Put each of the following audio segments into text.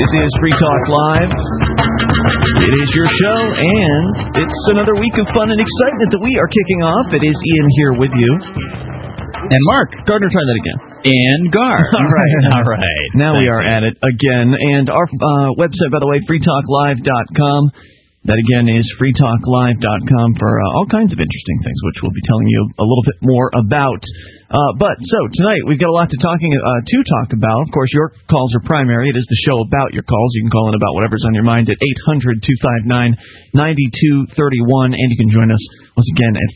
This is Free Talk Live. It is your show, and it's another week of fun and excitement that we are kicking off. It is Ian here with you. And Mark. Gardner, try that again. And Gar. All right. Now we are at it again. And our website, by the way, freetalklive.com. That, again, is freetalklive.com for all kinds of interesting things, which we'll be telling you a little bit more about. So tonight we've got a lot to talk about. Of course, your calls are primary. It is the show about your calls. You can call in about whatever's on your mind at 800-259-9231, and you can join us once again at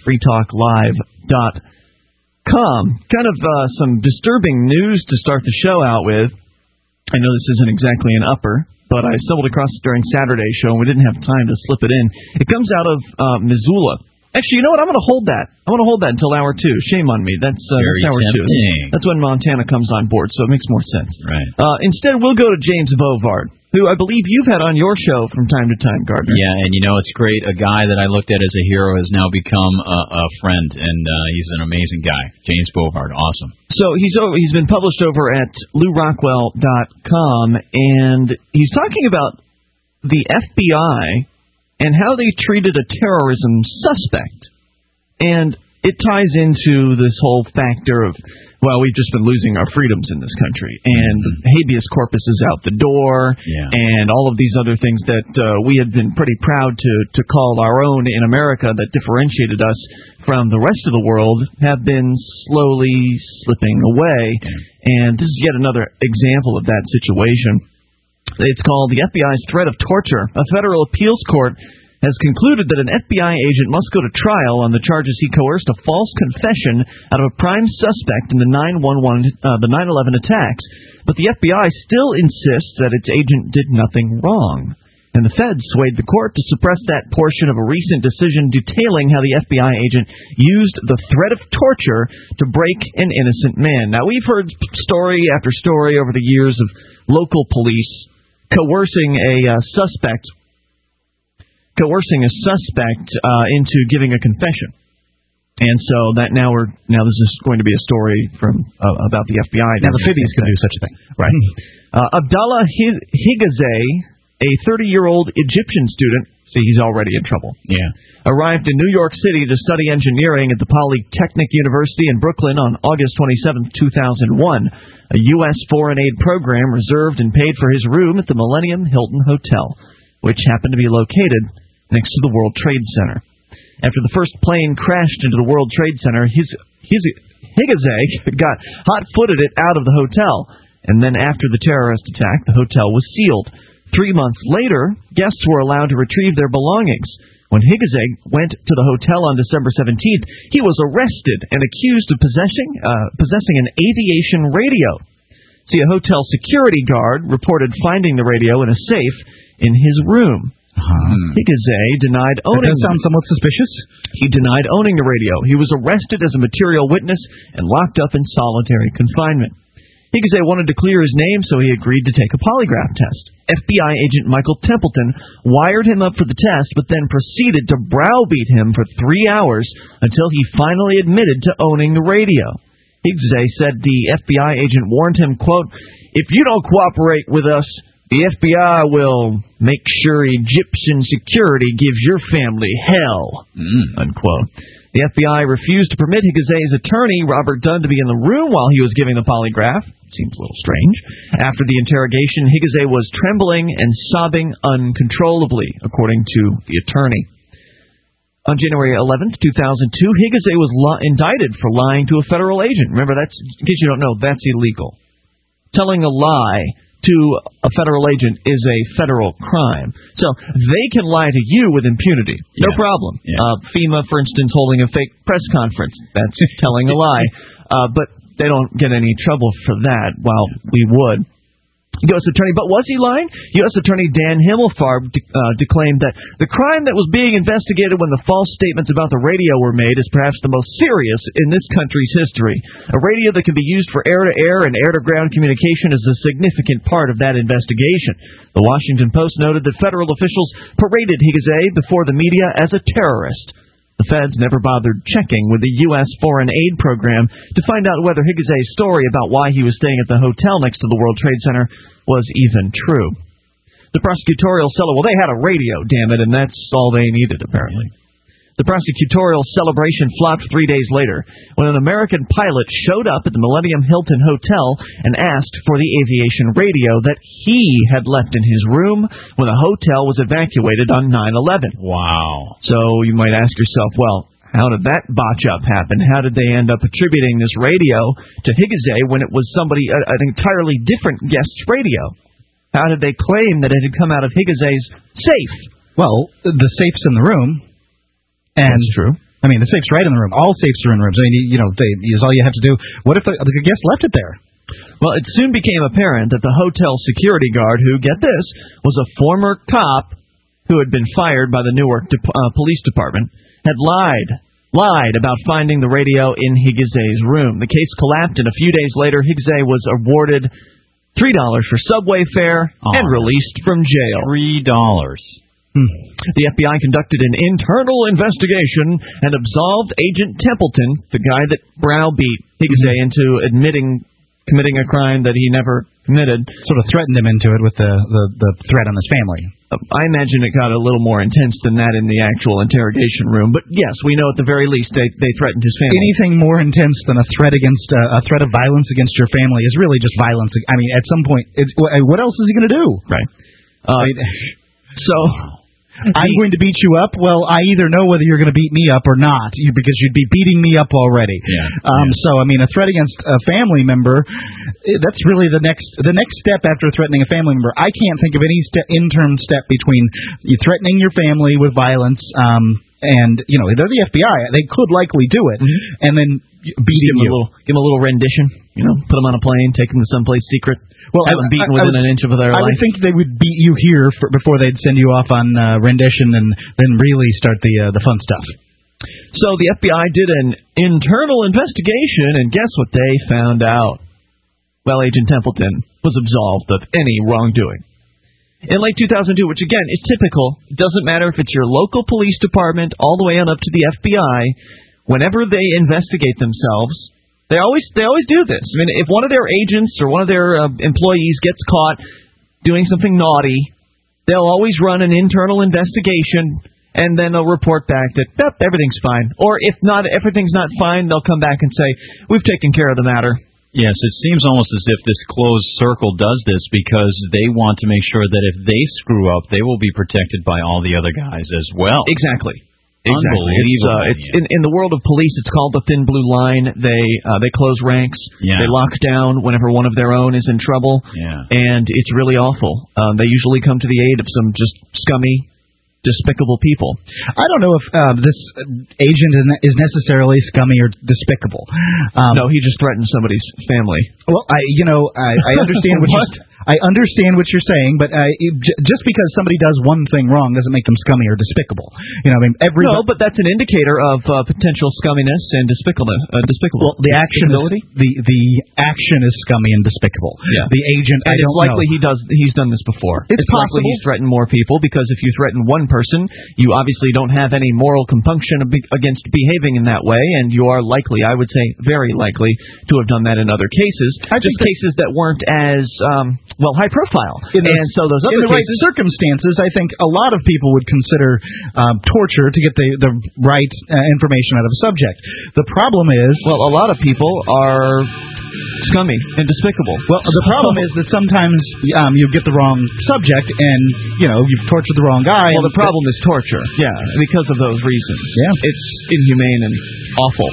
freetalklive.com. Kind of some disturbing news to start the show out with. I know this isn't exactly an upper, but I stumbled across it during Saturday's show, and we didn't have time to slip it in. It comes out of Missoula. Actually, you know what? I'm going to hold that. I'm going to hold that until hour 2. Shame on me. That's hour 2. That's when Montana comes on board, so it makes more sense. Right. Instead, we'll go to James Bovard, who I believe you've had on your show from time to time, Gardner. Yeah, and you know, it's great. A guy that I looked at as a hero has now become a friend, and he's an amazing guy. James Bovard, awesome. So he's been published over at LouRockwell.com, and he's talking about the FBI and how they treated a terrorism suspect. And it ties into this whole factor of, well, we've just been losing our freedoms in this country, and habeas corpus is out the door, and all of these other things that we had been pretty proud to call our own in America that differentiated us from the rest of the world have been slowly slipping away. And this is yet another example of that situation. It's called The FBI's Threat of Torture. A federal appeals court has concluded that an FBI agent must go to trial on the charges he coerced a false confession out of a prime suspect in the 9/11 attacks. But the FBI still insists that its agent did nothing wrong. And the feds swayed the court to suppress that portion of a recent decision detailing how the FBI agent used the threat of torture to break an innocent man. Now, we've heard story after story over the years of local police coercing a suspect into giving a confession. And so that now this is going to be a story from about the FBI. Now the Fiddies can do such a thing. Right. Abdallah Higazay, a 30-year-old Egyptian student, see, he's already in trouble. Yeah. Arrived in New York City to study engineering at the Polytechnic University in Brooklyn on August 27, 2001. A U.S. foreign aid program reserved and paid for his room at the Millennium Hilton Hotel, which happened to be located next to the World Trade Center. After the first plane crashed into the World Trade Center, Higazay got hot-footed it out of the hotel, and then after the terrorist attack, the hotel was sealed. 3 months later, guests were allowed to retrieve their belongings. When Higazay went to the hotel on December 17th, he was arrested and accused of possessing an aviation radio. See, a hotel security guard reported finding the radio in a safe in his room. Higazay denied owning it. That sounds somewhat suspicious. He denied owning the radio. He was arrested as a material witness and locked up in solitary confinement. Higazay wanted to clear his name, so he agreed to take a polygraph test. FBI agent Michael Templeton wired him up for the test, but then proceeded to browbeat him for 3 hours until he finally admitted to owning the radio. Higazay said the FBI agent warned him, quote, "If you don't cooperate with us, the FBI will make sure Egyptian security gives your family hell," unquote. The FBI refused to permit Higazay's attorney, Robert Dunn, to be in the room while he was giving the polygraph. Seems a little strange. After the interrogation, Higazay was trembling and sobbing uncontrollably, according to the attorney. On January 11th, 2002, Higazay was indicted for lying to a federal agent. Remember, in case you don't know, that's illegal. Telling a lie to a federal agent is a federal crime. So they can lie to you with impunity. No problem. Yeah. FEMA, for instance, holding a fake press conference. That's telling a lie. But they don't get any trouble for that, while we would. U.S. Attorney, but was he lying? U.S. Attorney Dan Himmelfarb declaimed that the crime that was being investigated when the false statements about the radio were made is perhaps the most serious in this country's history. A radio that can be used for air-to-air and air-to-ground communication is a significant part of that investigation. The Washington Post noted that federal officials paraded Higazay before the media as a terrorist. The feds never bothered checking with the U.S. Foreign Aid Program to find out whether Higazay's story about why he was staying at the hotel next to the World Trade Center was even true. The prosecutorial well, they had a radio, damn it, and that's all they needed, apparently. The prosecutorial celebration flopped 3 days later when an American pilot showed up at the Millennium Hilton Hotel and asked for the aviation radio that he had left in his room when the hotel was evacuated on 9/11. Wow. So you might ask yourself, well, how did that botch up happen? How did they end up attributing this radio to Higaze when it was an entirely different guest's radio? How did they claim that it had come out of Higaze's safe? Well, the safe's in the room. And that's true. I mean, the safe's right in the room. All safes are in rooms. I mean, is all you have to do. What if the guest left it there? Well, it soon became apparent that the hotel security guard, who, get this, was a former cop who had been fired by the Newark Police Department, had lied about finding the radio in Higaze's room. The case collapsed, and a few days later, Higaze was awarded $3 for subway fare and released from jail. $3. The FBI conducted an internal investigation and absolved Agent Templeton, the guy that browbeat Higaze into committing a crime that he never committed. Sort of threatened him into it with the threat on his family. I imagine it got a little more intense than that in the actual interrogation room. But yes, we know at the very least they threatened his family. Anything more intense than a threat of violence against your family is really just violence. I mean, at some point, what else is he going to do? Right. I'm going to beat you up. Well, I either know whether you're going to beat me up or not, because you'd be beating me up already. So, I mean, a threat against a family member, that's really the next step after threatening a family member. I can't think of any interim step between you threatening your family with violence, and, they're the FBI. They could likely do it, and then beating you. Give them a little rendition, put them on a plane, take them to someplace secret. Well, have them beaten within an inch of their life. I would think they would beat you here before they'd send you off on rendition and then really start the fun stuff. So the FBI did an internal investigation, and guess what they found out? Well, Agent Templeton was absolved of any wrongdoing. In late 2002, which again is typical, it doesn't matter if it's your local police department all the way on up to the FBI, whenever they investigate themselves, They always do this. I mean, if one of their agents or one of their employees gets caught doing something naughty, they'll always run an internal investigation, and then they'll report back that everything's fine. Or if everything's not fine, they'll come back and say, we've taken care of the matter. Yes, it seems almost as if this closed circle does this because they want to make sure that if they screw up, they will be protected by all the other guys as well. Exactly. Unbelievable. It's in the world of police, it's called the thin blue line. They close ranks. Yeah. They lock down whenever one of their own is in trouble. Yeah. And it's really awful. They usually come to the aid of some just scummy, despicable people. I don't know if this agent is necessarily scummy or despicable. No, he just threatened somebody's family. Well, I understand I understand what you're saying, but just because somebody does one thing wrong doesn't make them scummy or despicable. No, but that's an indicator of potential scumminess and despicable. Well, the action is scummy and despicable. Yeah. The agent, and I don't know. It's likely he's done this before. It's likely he's threatened more people because if you threaten one person, you obviously don't have any moral compunction against behaving in that way, and you are likely, I would say, very likely to have done that in other cases. Cases that weren't as high profile. And so those other cases, right circumstances, I think a lot of people would consider torture to get the right information out of a subject. The problem is, a lot of people are scummy and despicable. Well, the problem is that sometimes you get the wrong subject and you've tortured the wrong guy. Well, the problem is torture. Yeah, because of those reasons. Yeah, it's inhumane and awful.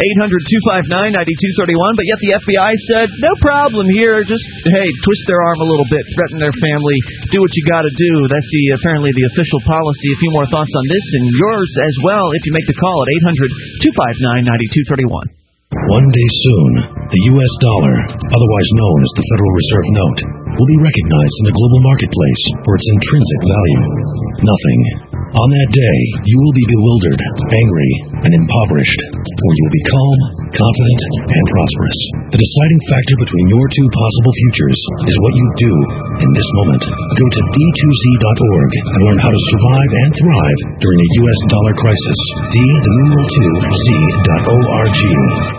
800-259-9231, but yet the FBI said, no problem here, just, twist their arm a little bit, threaten their family, do what you got to do. That's apparently the official policy. A few more thoughts on this and yours as well if you make the call at 800-259-9231. One day soon, the U.S. dollar, otherwise known as the Federal Reserve Note, will be recognized in the global marketplace for its intrinsic value. Nothing. On that day, you will be bewildered, angry, and impoverished, or you will be calm, confident, and prosperous. The deciding factor between your two possible futures is what you do in this moment. Go to d2z.org and learn how to survive and thrive during a U.S. dollar crisis. D2z.org.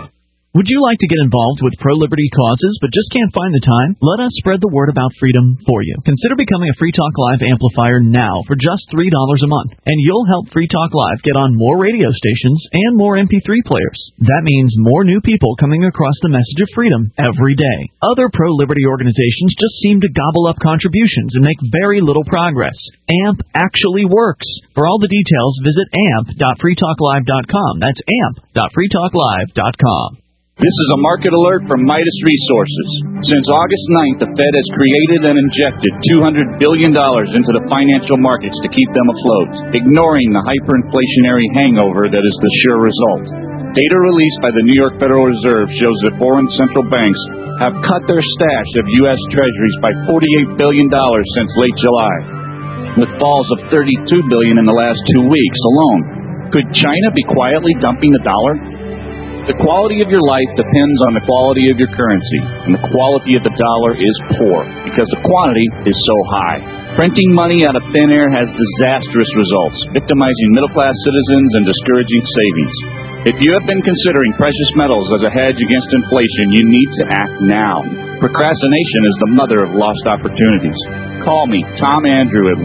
Would you like to get involved with pro-liberty causes but just can't find the time? Let us spread the word about freedom for you. Consider becoming a Free Talk Live amplifier now for just $3 a month, and you'll help Free Talk Live get on more radio stations and more MP3 players. That means more new people coming across the message of freedom every day. Other pro-liberty organizations just seem to gobble up contributions and make very little progress. AMP actually works. For all the details, visit amp.freetalklive.com. That's amp.freetalklive.com. This is a market alert from Midas Resources. Since August 9th, the Fed has created and injected $200 billion into the financial markets to keep them afloat, ignoring the hyperinflationary hangover that is the sure result. Data released by the New York Federal Reserve shows that foreign central banks have cut their stash of U.S. Treasuries by $48 billion since late July, with falls of $32 billion in the last 2 weeks alone. Could China be quietly dumping the dollar? The quality of your life depends on the quality of your currency, and the quality of the dollar is poor because the quantity is so high. Printing money out of thin air has disastrous results, victimizing middle-class citizens and discouraging savings. If you have been considering precious metals as a hedge against inflation, you need to act now. Procrastination is the mother of lost opportunities. Call me, Tom Andrew, at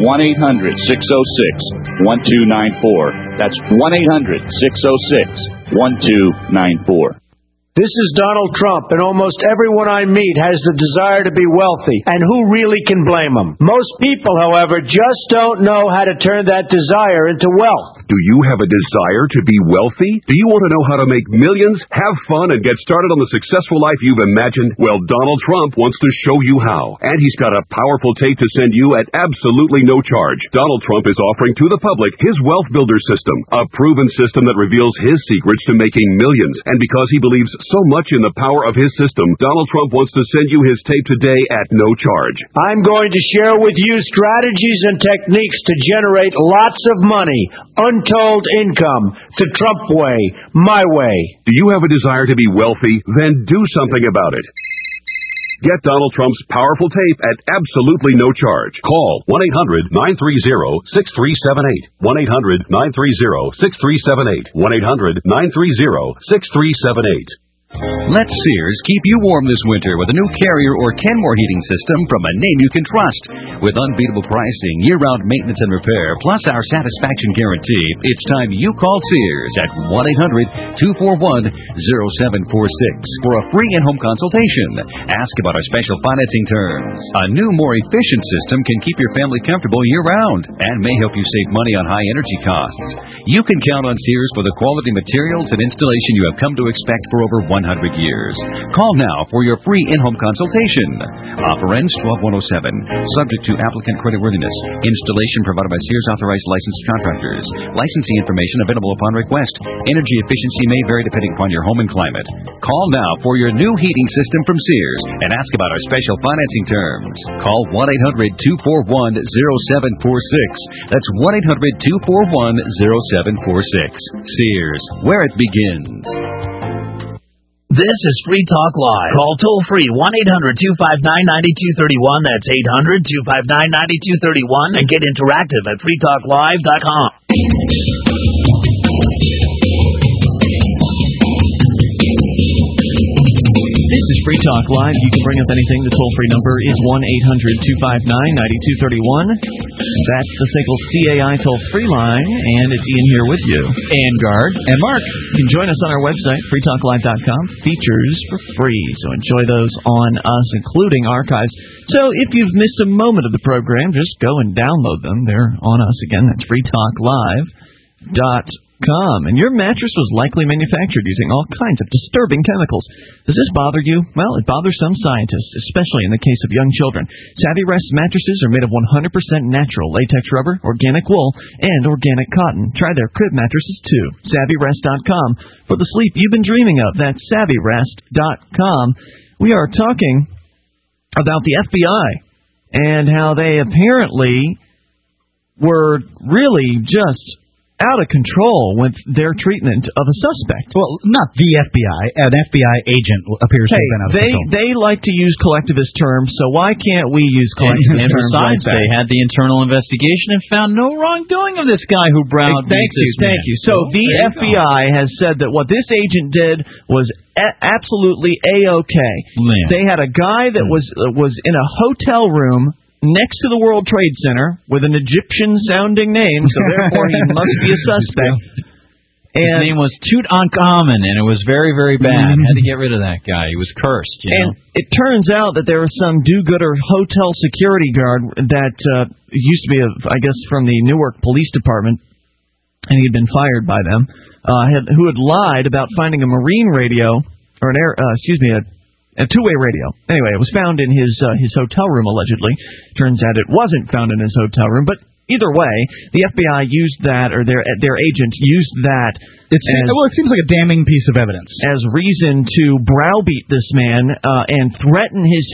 1-800-606-1294. That's 1-800-606-1294. This is Donald Trump, and almost everyone I meet has the desire to be wealthy, and who really can blame them? Most people, however, just don't know how to turn that desire into wealth. Do you have a desire to be wealthy? Do you want to know how to make millions, have fun, and get started on the successful life you've imagined? Well, Donald Trump wants to show you how, and he's got a powerful tape to send you at absolutely no charge. Donald Trump is offering to the public his Wealth Builder system, a proven system that reveals his secrets to making millions, and because he believes so much in the power of his system, Donald Trump wants to send you his tape today at no charge. I'm going to share with you strategies and techniques to generate lots of money, untold income, the Trump way, my way. Do you have a desire to be wealthy? Then do something about it. Get Donald Trump's powerful tape at absolutely no charge. Call 1-800-930-6378. 1-800-930-6378. 1-800-930-6378. Let Sears keep you warm this winter with a new Carrier or Kenmore heating system from a name you can trust. With unbeatable pricing, year-round maintenance and repair, plus our satisfaction guarantee, it's time you call Sears at 1-800-241-0746 for a free in-home consultation. Ask about our special financing terms. A new, more efficient system can keep your family comfortable year-round and may help you save money on high energy costs. You can count on Sears for the quality materials and installation you have come to expect for over 100 years. Call now for your free in-home consultation. Offer ends 12/107. Subject to applicant creditworthiness. Installation provided by Sears authorized licensed contractors. Licensing information available upon request. Energy efficiency may vary depending upon your home and climate. Call now for your new heating system from Sears and ask about our special financing terms. Call 1-800-241-0746. That's 1-800-241-0746. Sears, where it begins. This is Free Talk Live. Call toll-free 1-800-259-9231. That's 800-259-9231. And get interactive at freetalklive.com. This is Free Talk Live. You can bring up anything. The toll-free number is 1-800-259-9231. That's the SACL CAI toll-free line, and it's Ian here with you. And Guard. And Mark. You can join us on our website, freetalklive.com. Features for free, so enjoy those on us, including archives. So if you've missed a moment of the program, just go and download them. They're on us again. That's freetalklive.com. And your mattress was likely manufactured using all kinds of disturbing chemicals. Does this bother you? Well, it bothers some scientists, especially in the case of young children. Savvy Rest mattresses are made of 100% natural latex rubber, organic wool, and organic cotton. Try their crib mattresses too. SavvyRest.com for the sleep you've been dreaming of. That's SavvyRest.com. We are talking about the FBI and how they apparently were really just out of control with their treatment of a suspect. Well, not the FBI. An FBI agent appears to have been out of control. They like to use collectivist terms, so why can't we use collectivist and terms? Besides, like they had the internal investigation and found no wrongdoing of this guy who browbeat this man. Thank you. So the FBI has said that what this agent did was absolutely A-okay. They had a guy that was in a hotel room next to the World Trade Center with an Egyptian-sounding name, so therefore he must be a suspect. His name was Tutankhamun, and it was very, very bad. Had to get rid of that guy. He was cursed. And it turns out that there was some do-gooder hotel security guard that used to be, I guess, from the Newark Police Department, and he'd been fired by them, who had lied about finding a marine radio, or a two-way radio. Anyway, it was found in his hotel room, allegedly. Turns out it wasn't found in his hotel room, but either way, the FBI used that, or their agent used that. It seems like a damning piece of evidence. As reason to browbeat this man and threaten his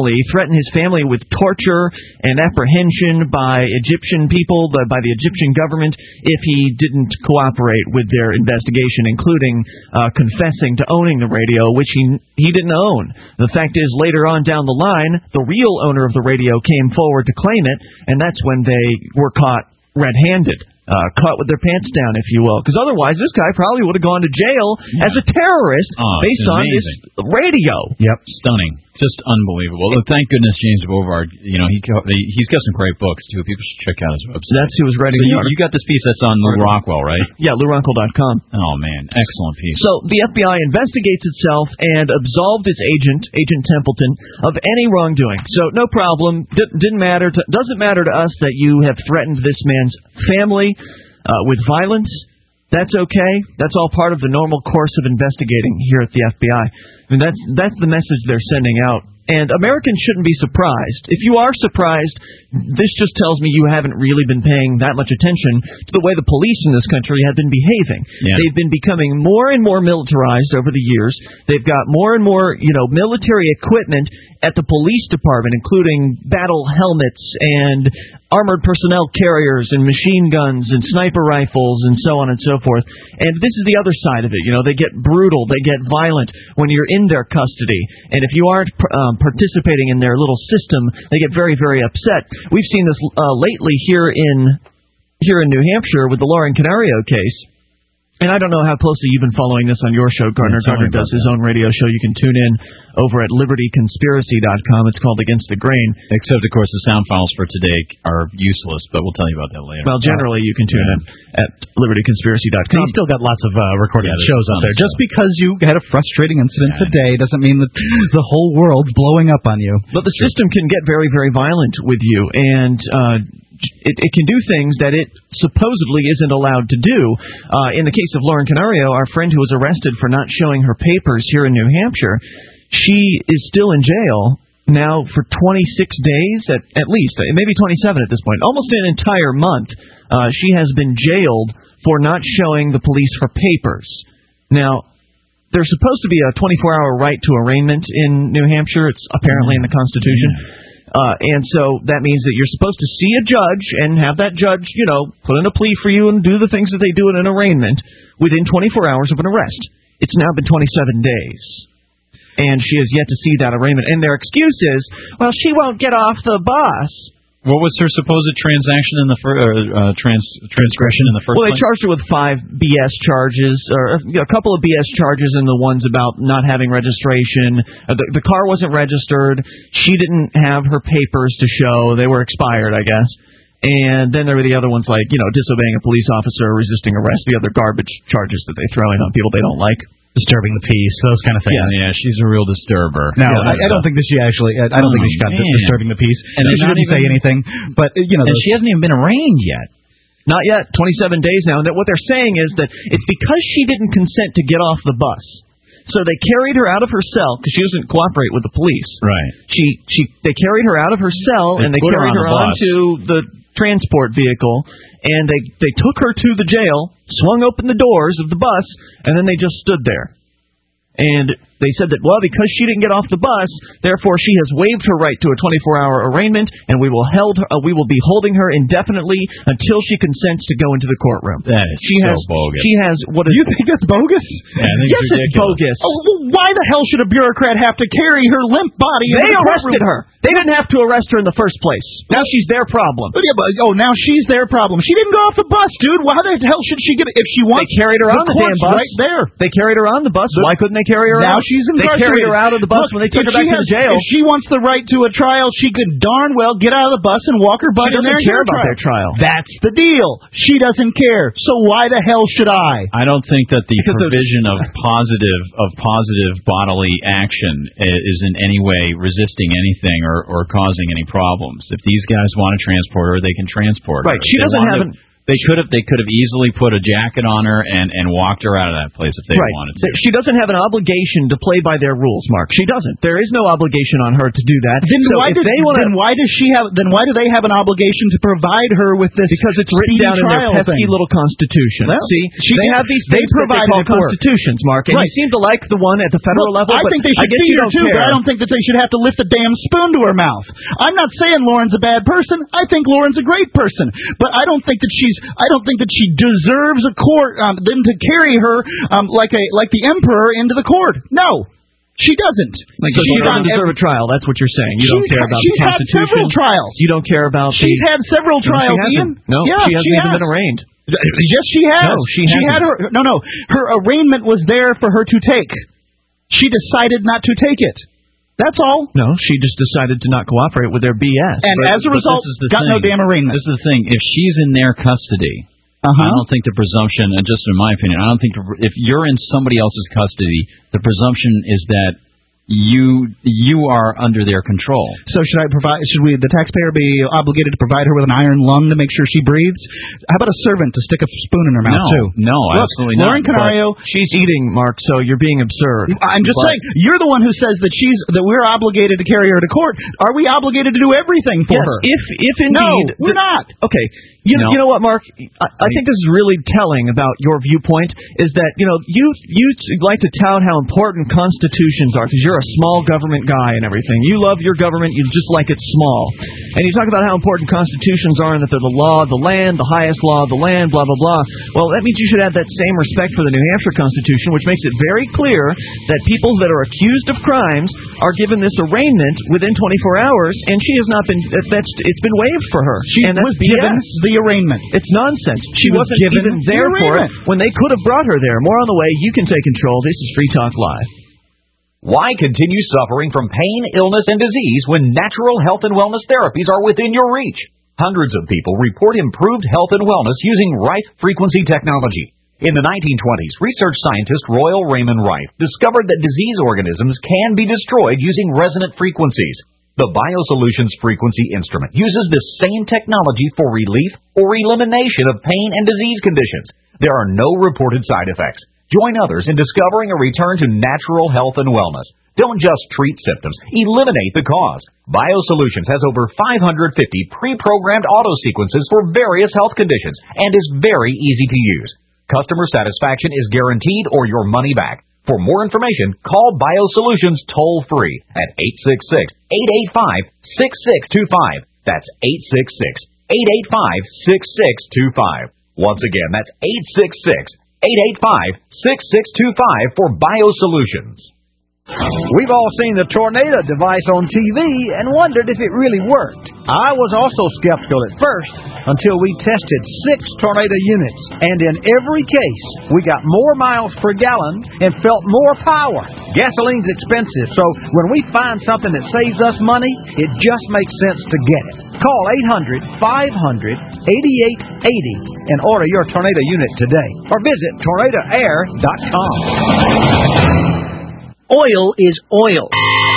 family with torture and apprehension by Egyptian people, by the Egyptian government, if he didn't cooperate with their investigation, including confessing to owning the radio, which he didn't own. The fact is, later on down the line, the real owner of the radio came forward to claim it, and that's when they were caught red-handed. Caught with their pants down, if you will. Because otherwise, this guy probably would have gone to jail as a terrorist based on this radio. Yep. Stunning. Just unbelievable. Look, thank goodness James Bovard, he's got some great books, too. People should check out his website. That's who was writing the article. You got this piece that's on Lou Rockwell, right? Yeah, LouRockwell.com. Oh, man. Excellent piece. So the FBI investigates itself and absolved its agent, Agent Templeton, of any wrongdoing. So no problem. Doesn't matter to us that you have threatened this man's family with violence. That's okay. That's all part of the normal course of investigating here at the FBI. I mean, that's the message they're sending out. And Americans shouldn't be surprised. If you are surprised, this just tells me you haven't really been paying that much attention to the way the police in this country have been behaving. Yeah. They've been becoming more and more militarized over the years. They've got more and more, military equipment at the police department, including battle helmets and armored personnel carriers and machine guns and sniper rifles and so on and so forth. And this is the other side of it. They get brutal, they get violent when you're in their custody. And if you aren't participating in their little system, they get very, very upset. We've seen this lately here in New Hampshire with the Lauren Canario case. And I don't know how closely you've been following this on your show, Gardner. Gardner does his own radio show. You can tune in over at libertyconspiracy.com. It's called Against the Grain. Except, of course, the sound files for today are useless, but we'll tell you about that later. Well, generally, you can tune in at libertyconspiracy.com. He's still got lots of recorded shows out there. Just because you had a frustrating incident today doesn't mean that the whole world's blowing up on you. But the system can get very, very violent with you, and it can do things that it supposedly isn't allowed to do. In the case of Lauren Canario, our friend who was arrested for not showing her papers here in New Hampshire, she is still in jail now for 26 days, at least, maybe 27 at this point, almost an entire month. She has been jailed for not showing the police her papers. Now, there's supposed to be a 24-hour right to arraignment in New Hampshire. It's apparently in the Constitution. And so that means that you're supposed to see a judge and have that judge, put in a plea for you and do the things that they do in an arraignment within 24 hours of an arrest. It's now been 27 days. And she has yet to see that arraignment. And their excuse is, well, she won't get off the bus. What was her supposed transaction in the transgression in the first place? Well, they charged her with 5 BS charges, or a couple of BS charges, and the ones about not having registration. The car wasn't registered. She didn't have her papers to show. They were expired, I guess. And then there were the other ones like, disobeying a police officer, resisting arrest, the other garbage charges that they throw in on people they don't like. Disturbing the peace, those kind of things. Yeah, she's a real disturber. No, I don't think that she actually. I don't think that she got disturbing the peace. And she didn't say anything. But and she hasn't even been arraigned yet. Not yet. 27 days now. And what they're saying is that it's because she didn't consent to get off the bus. So they carried her out of her cell because she doesn't cooperate with the police. Right. They carried her out of her cell and they carried her onto the transport vehicle, and they took her to the jail, swung open the doors of the bus, and then they just stood there. And they said that, well, because she didn't get off the bus, therefore she has waived her right to a 24-hour arraignment, and we will be holding her indefinitely until she consents to go into the courtroom. That is bogus. She has what is... You think that's bogus? Yeah, I think yes, it's bogus. Oh, well, why the hell should a bureaucrat have to carry her limp body? They arrested her. They didn't have to arrest her in the first place. Now she's their problem. Yeah, but, now she's their problem. She didn't go off the bus, dude. Why the hell should she get it if she wants? They carried her on the damn bus. Right there. They carried her on the bus. Why couldn't they carry her now out? She's incarcerated. They carried her out of the bus when they took her back to the jail. If she wants the right to a trial, she could darn well get out of the bus and walk her butt in there and care about their trial. That's the deal. She doesn't care. So why the hell should I? I don't think that the provision of positive bodily action is in any way resisting anything or causing any problems. If these guys want to transport her, they can transport her. Right. She doesn't have an... They could have easily put a jacket on her and walked her out of that place if they wanted to. She doesn't have an obligation to play by their rules, Mark. She doesn't. There is no obligation on her to do that. Then why do they have an obligation to provide her with this? Because it's written down in their pesky little constitution. Well, see, they have these things that they call constitutions, Mark, and you seem to like the one at the federal level. I think they should feed her too, but I don't think that they should have to lift a damn spoon to her mouth. I'm not saying Lauren's a bad person. I think Lauren's a great person, but I don't think that she deserves a court them to carry her like the emperor into the court. No, she doesn't. So she doesn't deserve a trial. That's what you're saying. You don't care about the Constitution. She's had several trials. You don't care about. She's had several trials, Ian. No, yeah, she hasn't even been arraigned. Yes, she has. No, she hasn't. Her arraignment was there for her to take. She decided not to take it. That's all. No, she just decided to not cooperate with their BS. And as a result, got no damn arraignment. This is the thing. If she's in their custody, I don't think the presumption, and just in my opinion, I don't think if you're in somebody else's custody, the presumption is that you are under their control. So should the taxpayer be obligated to provide her with an iron lung to make sure she breathes? How about a servant to stick a spoon in her mouth too? No, absolutely not. Lauren Canario, she's eating, Mark, so you're being absurd. I'm just saying, you're the one who says that we're obligated to carry her to court. Are we obligated to do everything for her? If indeed. No, we're not. Okay. You know what, Mark? I think this is really telling about your viewpoint, is that, you like to tout how important constitutions are, because you're a small government guy and everything. You love your government, you just like it small. And you talk about how important constitutions are and that they're the law of the land, the highest law of the land, blah, blah, blah. Well, that means you should have that same respect for the New Hampshire Constitution, which makes it very clear that people that are accused of crimes are given this arraignment within 24 hours, and she has not been, it's been waived for her. She was given the arraignment. It's nonsense. She wasn't even there for it when they could have brought her there. More on the way. You can take control. This is Free Talk Live. Why continue suffering from pain, illness, and disease when natural health and wellness therapies are within your reach? Hundreds of people report improved health and wellness using Rife frequency technology. In the 1920s, research scientist Royal Raymond Rife discovered that disease organisms can be destroyed using resonant frequencies. The BioSolutions frequency instrument uses this same technology for relief or elimination of pain and disease conditions. There are no reported side effects. Join others in discovering a return to natural health and wellness. Don't just treat symptoms, eliminate the cause. BioSolutions has over 550 pre-programmed auto sequences for various health conditions and is very easy to use. Customer satisfaction is guaranteed or your money back. For more information, call BioSolutions toll-free at 866-885-6625. That's 866-885-6625. Once again, that's 866-885-6625 for BioSolutions. We've all seen the tornado device on TV and wondered if it really worked. I was also skeptical at first until we tested 6 tornado units, and in every case, we got more miles per gallon and felt more power. Gasoline's expensive, so when we find something that saves us money, it just makes sense to get it. Call 800-500-8880 and order your tornado unit today, or visit tornadoair.com. Oil is oil.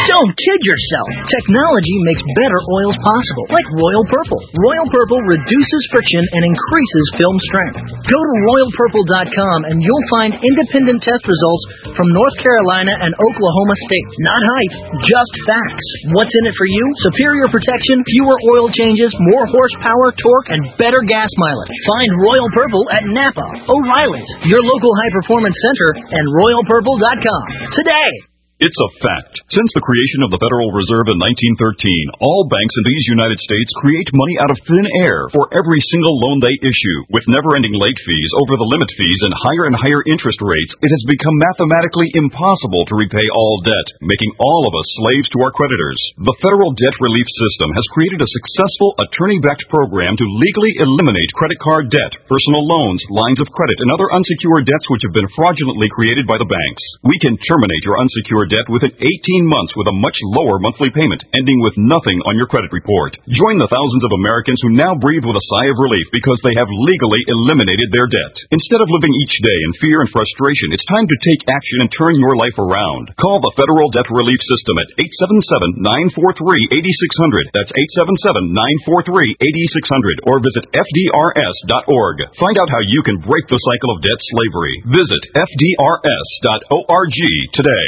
Don't kid yourself. Technology makes better oils possible, like Royal Purple. Royal Purple reduces friction and increases film strength. Go to RoyalPurple.com and you'll find independent test results from North Carolina and Oklahoma State. Not hype, just facts. What's in it for you? Superior protection, fewer oil changes, more horsepower, torque, and better gas mileage. Find Royal Purple at Napa, O'Reilly's, your local high-performance center, and RoyalPurple.com. Today! It's a fact. Since the creation of the Federal Reserve in 1913, all banks in these United States create money out of thin air for every single loan they issue. With never-ending late fees, over-the-limit fees, and higher interest rates, it has become mathematically impossible to repay all debt, making all of us slaves to our creditors. The Federal Debt Relief System has created a successful attorney-backed program to legally eliminate credit card debt, personal loans, lines of credit, and other unsecured debts which have been fraudulently created by the banks. We can terminate your unsecured debt within 18 months with a much lower monthly payment, ending with nothing on your credit report. Join the thousands of Americans who now breathe with a sigh of relief because they have legally eliminated their debt. Instead of living each day in fear and frustration, it's time to take action and turn your life around. Call the Federal Debt Relief System at 877-943-8600. That's 877-943-8600, or visit FDRS.org. Find out how you can break the cycle of debt slavery. Visit FDRS.org today.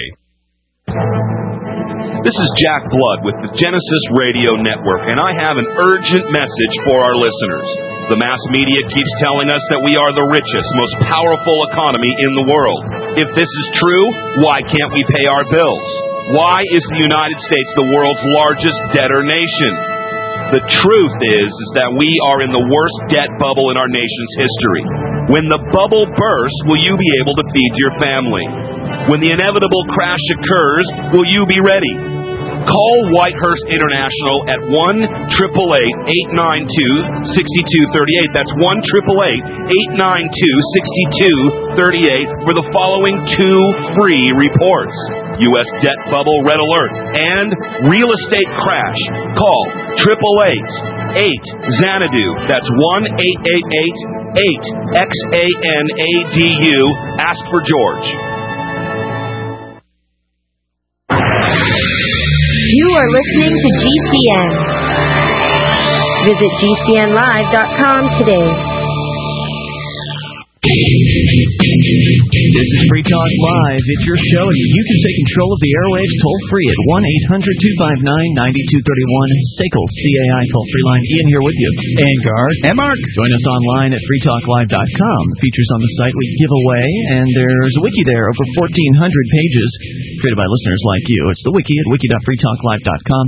This is Jack Blood with the Genesis Radio Network, and I have an urgent message for our listeners. The mass media keeps telling us that we are the richest, most powerful economy in the world. If this is true, why can't we pay our bills? Why is the United States the world's largest debtor nation? The truth is that we are in the worst debt bubble in our nation's history. When the bubble bursts, will you be able to feed your family? When the inevitable crash occurs, will you be ready? Call Whitehurst International at 1-888-892-6238. That's 1-888-892-6238 for the following 2 free reports: U.S. Debt Bubble Red Alert and Real Estate Crash. Call 888-8-XANADU. That's 1-888-8-XANADU. Ask for George. You are listening to GCN. Visit GCNlive.com today. This is Free Talk Live. It's your show, and you can take control of the airwaves toll-free at 1-800-259-9231. SACL, CAI toll-free line. Ian here with you. And Gar. And Mark. Join us online at freetalklive.com. Features on the site we give away, and there's a wiki there, over 1,400 pages, created by listeners like you. It's the wiki at wiki.freetalklive.com,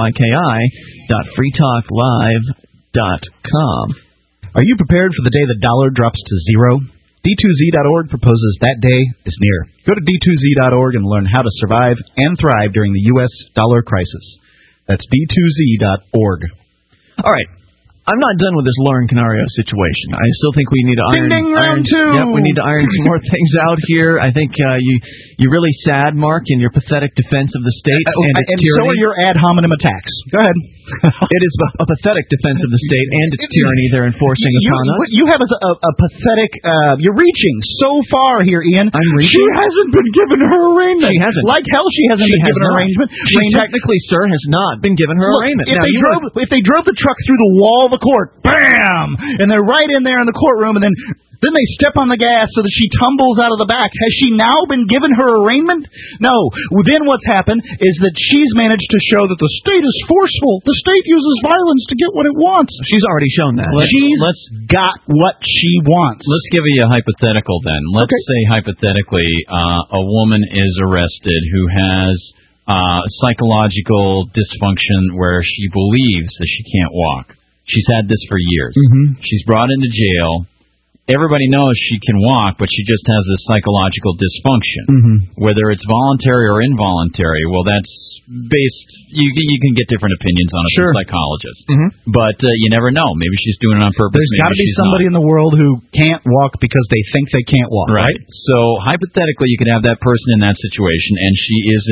wiki.freetalklive.com. Are you prepared for the day the dollar drops to zero? D2Z.org proposes that day is near. Go to D2Z.org and learn how to survive and thrive during the U.S. dollar crisis. That's D2Z.org. All right. I'm not done with this Lauren Canario situation. I still think we need to round two. Yep, we need to iron some more things out here. I think you're really sad, Mark, in your pathetic defense of the state and so are your ad hominem attacks. Go ahead. It is a pathetic defense of the state and its tyranny they're enforcing upon us. What you have is a pathetic. You're reaching so far here, Ian. I'm reaching. She hasn't been given her arraignment. She hasn't. Like hell, she hasn't been given her arraignment. She technically, sir, has not been given her arraignment. If they drove the truck through the wall of the court, bam, and they're right in there in the courtroom, and then they step on the gas so that she tumbles out of the back. Has she now been given her arraignment? No. Then what's happened is that she's managed to show that the state is forceful. The state uses violence to get what it wants. She's already shown that. She's got what she wants. Let's give you a hypothetical then. Let's say hypothetically a woman is arrested who has psychological dysfunction where she believes that she can't walk. She's had this for years. Mm-hmm. She's brought into jail. Everybody knows she can walk, but she just has this psychological dysfunction. Mm-hmm. Whether it's voluntary or involuntary, well, that's based. You can get different opinions on it from psychologists. Mm-hmm. But you never know. Maybe she's doing it on purpose. There's got to be somebody in the world who can't walk because they think they can't walk. Right. So hypothetically, you could have that person in that situation, and she is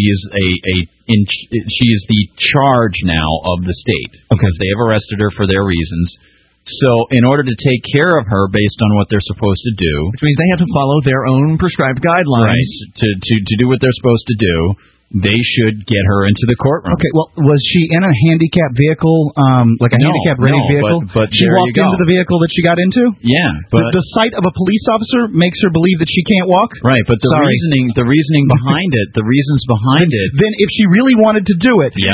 the charge now of the state because they have arrested her for their reasons. So in order to take care of her based on what they're supposed to do, which means they have to follow their own prescribed guidelines, right, to do what they're supposed to do, they should get her into the courtroom. Okay, well, was she in a handicapped vehicle, like a handicapped-ready vehicle? But she walked into the vehicle that she got into? Yeah. But the sight of a police officer makes her believe that she can't walk? Right, but the reasoning behind it, the reasons behind it. Then if she really wanted to do it,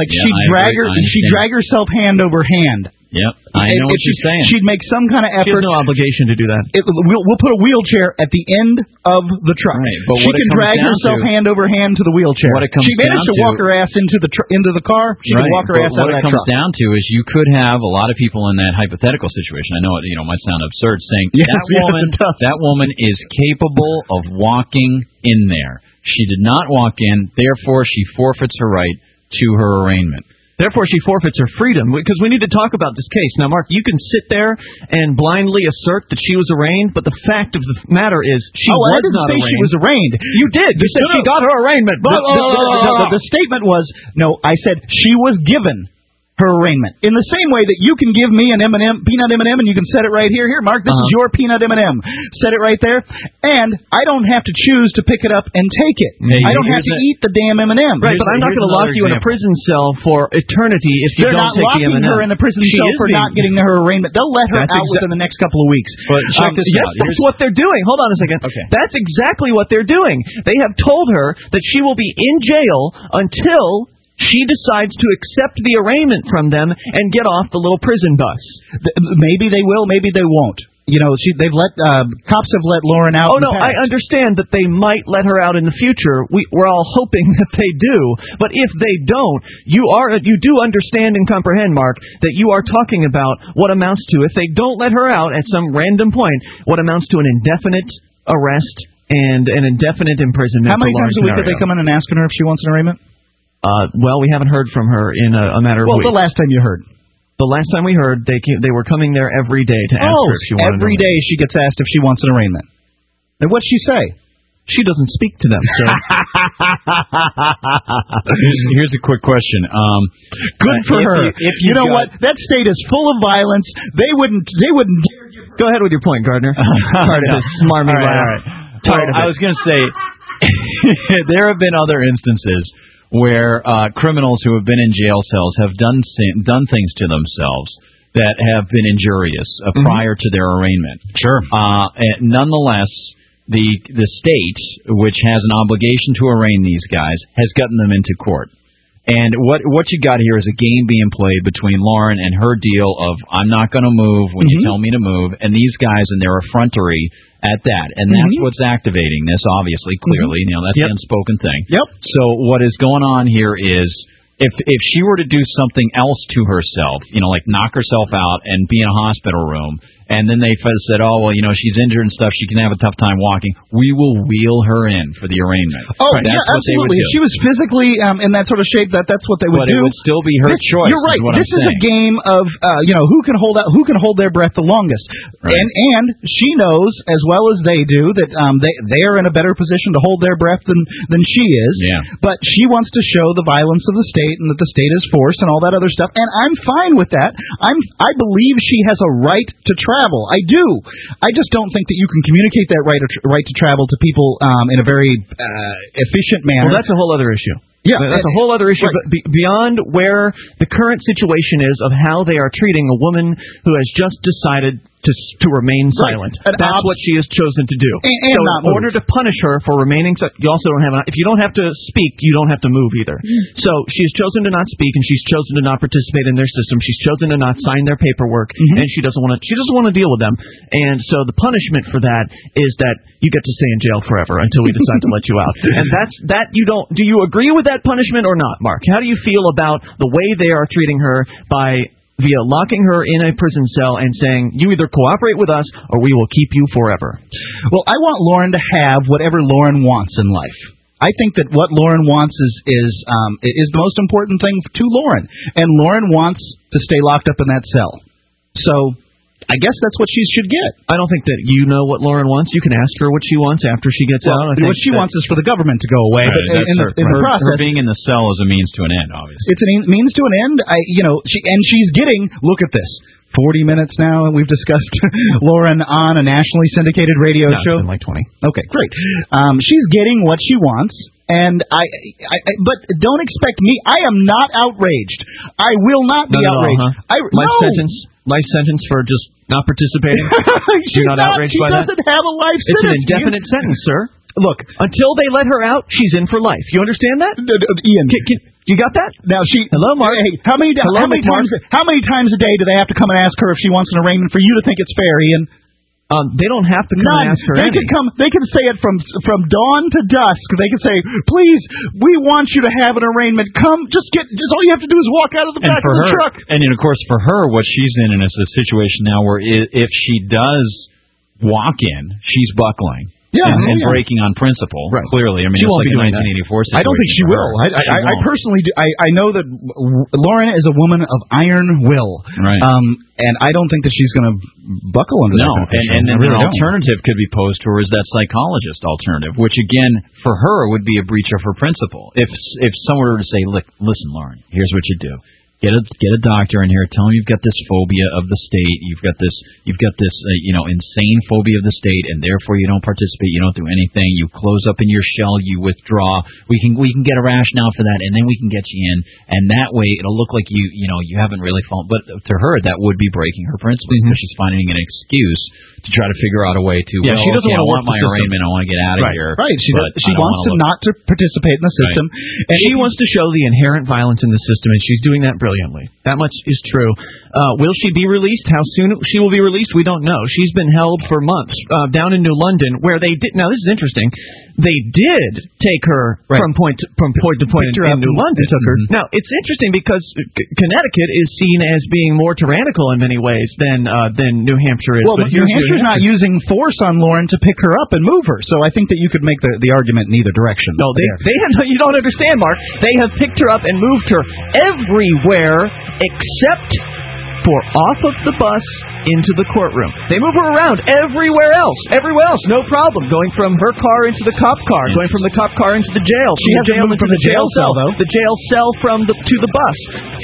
she'd drag herself hand over hand. Yep, I know what you're saying. She'd make some kind of effort. She has no obligation to do that. We'll put a wheelchair at the end of the truck. Right, but she can drag herself hand over hand to the wheelchair. She managed to walk her ass into the car. She can walk her ass out of that truck. What it comes down to is you could have a lot of people in that hypothetical situation. I know it might sound absurd saying that woman is capable of walking in there. She did not walk in, therefore she forfeits her right to her arraignment. Therefore, she forfeits her freedom, because we need to talk about this case. Now, Mark, you can sit there and blindly assert that she was arraigned, but the fact of the matter is she was I didn't not say arraigned. she was arraigned. You did. You said she got her arraignment. The statement was, no, I said she was given her arraignment. In the same way that you can give me an peanut M&M, and you can set it right here. Here, Mark, this is your peanut M&M. Set it right there. And I don't have to choose to pick it up and take it. I don't have to eat the damn M&M. Right, but I'm not going to lock you in a prison cell for eternity if you don't take the M&M. They're not locking her in a prison cell for not getting her arraignment. They'll let her out within the next couple of weeks. But check this out. That's what they're doing. Hold on a second. Okay. That's exactly what they're doing. They have told her that she will be in jail until she decides to accept the arraignment from them and get off the little prison bus. Maybe they will, maybe they won't. They've let cops have let Lauren out. Oh no, I understand that they might let her out in the future. We're all hoping that they do. But if they don't, you do understand and comprehend, Mark, that you are talking about what amounts to, if they don't let her out at some random point, what amounts to an indefinite arrest and an indefinite imprisonment. How many times a week did they come in and ask her if she wants an arraignment? Well, we haven't heard from her in a matter of weeks. Well, the last time you heard. The last time we heard, they were coming there every day to ask her if she wanted every day she gets asked if she wants an arraignment. And what'd she say? She doesn't speak to them, sir. Here's a quick question. Good for her. You know what? That state is full of violence. They wouldn't dare. Go ahead with your point, Gardner. Tired of this smarmy laugh. Tired of it. I was going to say, there have been other instances where criminals who have been in jail cells have done things to themselves that have been injurious prior to their arraignment. Sure. Nonetheless, the state, which has an obligation to arraign these guys, has gotten them into court. And what you got here is a game being played between Lauren and her deal of I'm not going to move when you tell me to move, and these guys and their effrontery at that. And that's what's activating this, obviously, clearly. That's the unspoken thing. Yep. So what is going on here is if she were to do something else to herself, like knock herself out and be in a hospital room, and then they said, she's injured and stuff, she can have a tough time walking, we will wheel her in for the arraignment. Oh, that's what absolutely. They would do. If she was physically in that sort of shape, that's what they would do. But it would still be her choice. You're right. This is a game of who can hold their breath the longest. Right. And she knows as well as they do that they are in a better position to hold their breath than she is. Yeah. But she wants to show the violence of the state and that the state is force and all that other stuff. And I'm fine with that. I believe she has a right to travel. I do. I just don't think that you can communicate that right to travel to people in a very efficient manner. Well, that's a whole other issue. Yeah, that's a whole other issue. Right. But beyond where the current situation is of how they are treating a woman who has just decided to remain silent. Right. That's what she has chosen to do. And so in order to punish her for remaining silent, you also don't have if you don't have to speak, you don't have to move either. So she's chosen to not speak, and she's chosen to not participate in their system. She's chosen to not sign their paperwork, and she doesn't want to deal with them. And so the punishment for that is that you get to stay in jail forever until we decide to let you out. And that's you don't. Do you agree with that punishment or not, Mark? How do you feel about the way they are treating her via locking her in a prison cell and saying, you either cooperate with us or we will keep you forever? Well, I want Lauren to have whatever Lauren wants in life. I think that what Lauren wants is the most important thing to Lauren. And Lauren wants to stay locked up in that cell. So I guess that's what she should get. I don't think that you know what Lauren wants. You can ask her what she wants after she gets out. What she wants is for the government to go away. Right, but in the process, her being in the cell is a means to an end, obviously. It's a means to an end. She's getting, look at this, 40 minutes now, and we've discussed Lauren on a nationally syndicated radio show. It's been like 20. Okay, great. She's getting what she wants. And but don't expect me. I am not outraged. I will not be outraged. Life sentence for just not participating. You're not outraged by that? She doesn't have a life sentence. It's an indefinite sentence, sir. Look, until they let her out, she's in for life. You understand that? Ian, you got that? Now Hello, Mark. Hey, how many times a day do they have to come and ask her if she wants an arraignment for you to think it's fair, Ian? They don't have to come and ask her. They can say it from dawn to dusk. They can say, "Please, we want you to have an arraignment. Come, just all you have to do is walk out of the back of the truck." And of course, for her, what she's in is a situation now where if she does walk in, she's buckling. And breaking on principle, clearly. I mean, it's like a 1984 situation. I don't think she will. I personally do. I know that Lauren is a woman of iron will. Right. And I don't think that she's going to buckle under that. No, and then an alternative could be posed to her is that psychologist alternative, which again, for her, would be a breach of her principle. If someone were to say, listen, Lauren, here's what you do. Get a doctor in here. Tell him you've got this phobia of the state. You've got this insane phobia of the state, and therefore you don't participate. You don't do anything. You close up in your shell. You withdraw. We can get a rationale for that, and then we can get you in. And that way, it'll look like you haven't really fallen. But to her, that would be breaking her principles because she's finding an excuse to try to figure out a way to. Yeah, she doesn't want my arraignment. I want to get out of here. Right. She wants to not to participate in the system, and she wants to show the inherent violence in the system, and she's doing that brilliantly. That much is true. Will she be released? How soon she will be released? We don't know. She's been held for months down in New London, where they did. Now this is interesting. They did take her from point to point in New London. Now it's interesting because Connecticut is seen as being more tyrannical in many ways than New Hampshire is. Well, but New Hampshire's not using force on Lauren to pick her up and move her, so I think that you could make the argument in either direction. No, they have. You don't understand, Mark. They have picked her up and moved her everywhere except for off of the bus into the courtroom. They move her around everywhere else, no problem. Going from her car into the cop car, going from the cop car into the jail. She has to move from the jail cell, though. The jail cell to the bus.